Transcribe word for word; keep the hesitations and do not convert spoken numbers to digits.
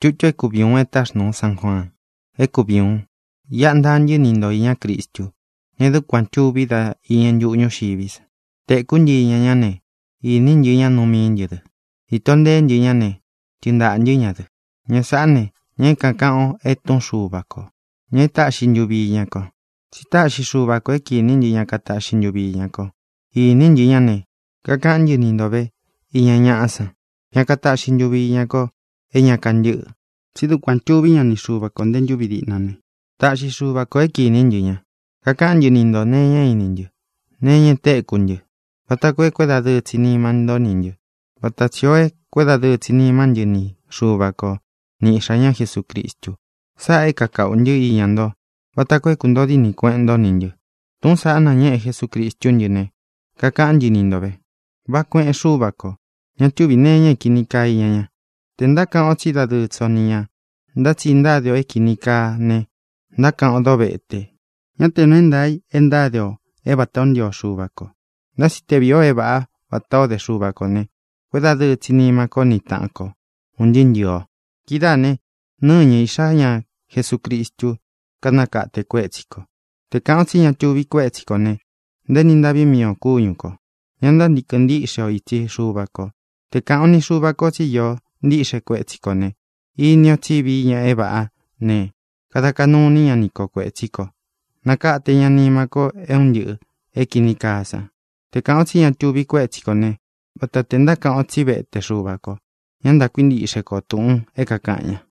Chú cho cú biếng ấy ta nông sang Juan. Ấy cú biếng. Yạn đàn như nhìn đôi nhà Cristo. Nhớ được quan chú bí ta y nhân dụ nhau xì bí sa. Tệ cũng gì nhà nhà này. Y nín dư nhà nô miên dư. Y tôn đen dư nhà này. Chừng đạn dư nhà dư. Nhớ sẵn này. Nhớ cả cao ấy tôn xù bà cô. Nhớ tạ xin dụ bí nhà cô. Si tạ xin xù bà cô ấy kì nín dư nhà cả tạ xin dụ bí nhà cô. Y nín dư nhà này. Cả cạn dư nhìn đôi bê. Y nhà nhà sa. Nhà cả tạ xin dụ bí nhà cô. E nhà cạn dư. Si tu quan chú bí nhà này xù bà cô đen dụ bí đi nà này. Tạ xin xù bà cô ấy kì nín dư nhà. Cả cạn dư nhìn đôi nê nhá y nín dư. Nê nhá tệ cũng dư. Bata kue kue da de chini man do ninyo. Bata chioe kue da de chini man yo ni shuba ko ni shanya Jesucristo. Sa e kakao nyo i yando. Bata kue kundo di ni kuen do ninyo. Tung sa na nye Jesucristo nyo ne. Kakaan yo nindo be. Ba kuen shuba ko. Nya tubi ne nye kinika i nya. Tenda kan ochi da de cho niya. Da chinda dio e kinika ne. Da kan odo be ete. Nya teno endai enda dio e baton dio shuba ko. Da si te vio e va va to de suba con ne. Pueda de chinima con ni tanco. Un din yo. Kida ne. No ni shanya Jesucristo. Kanaka te kwechiko. Te kaunsi nya tubi kwechiko ne. De ninda bi mio kunyuko. Yanda ni kandi sho ichi suba ko. Te kauni suba ko chi yo. Ndi she kwechiko ne. Inyo chi bi nya e va ne. Kada kanuni nya niko kwechiko. Naka te nya nima ko e un yu. E kinikasa. Te cao chi yan tubi kwe chiko ne. Bata tenda cao chi be te suba ko. Yanda quindi se ko tung e kakanya.